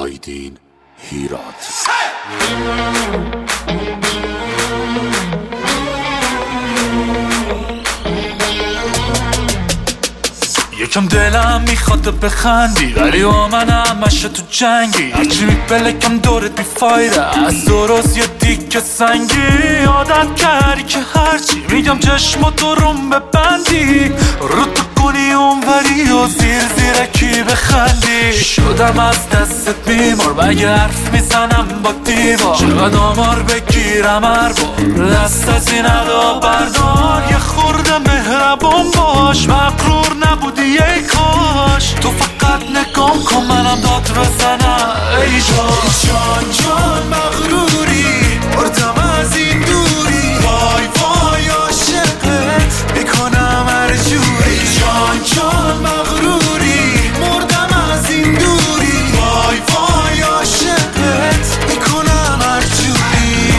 آیدین هیراد. یکم دلم میخواد بخندی ولی با من همش تو جنگی، هرچی میپلکم دورت بیفایده، از درست یه دیگه سنگی. عادت کردی که هرچی میگم چشماتو روم ببندی، رو تو کنی اونوری و زیر زیرکی بخندی. شدم از دستت بیمار مگه حرف میزنم با دیوار، چقدر آمار بگیرم هر بار دست از این ادا بردار. یه خورده مهربان باش، مغرور نبودی ای کاش، تو فقط نگام کن منم داد بزنم. ای جان جان مغروری مردم از این دوری، وای وای عاشقت میکنم هر جوری. ای جان مغروری مردم از این دوری، وای وای عاشقت میکنم هر جوری.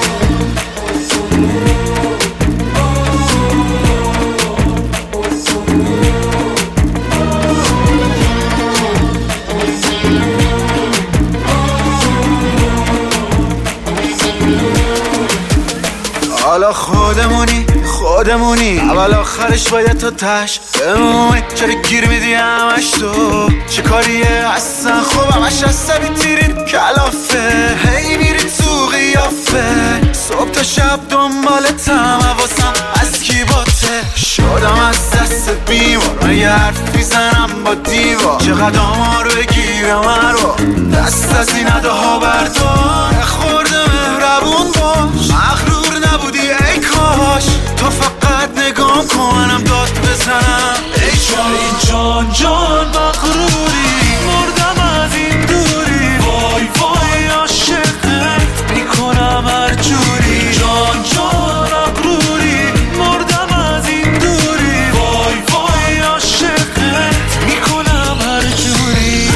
حالا خودمونی اول آخرش باید تا تش بمونی. چرا گیر میدی همش تو چه کاریه اصلا؟ خوب همش عصبی تیرین کلافه، هی میری تو قیافه، صبح تا شب دنبالتم، حواسم از کی باته. شدم از دست بیمار مگه حرف میزنم با دیوار، چقدر آمار بگیرم هر بار دست از این اداها بردار. خورده مهربون باش، مغرور نبودی ای کاش، تو فقط نگام کن منم داد بزنم. ای جان جان مغروری مردم از این دوری، وای وای عاشقت میکنم هر جوری. جان جان مغروری مردم از این دوری، وای وای عاشقت میکنم هر جوری.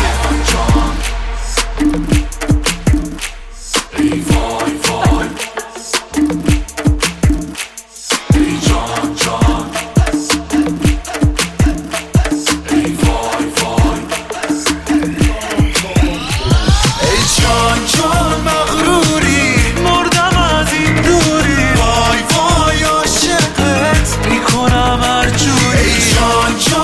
ای وای وای ای جان جان، ای وای وای ای جان جان مغروری مردم از این دوری، وای وای عاشقت میکنم هر جوری. ای جان جان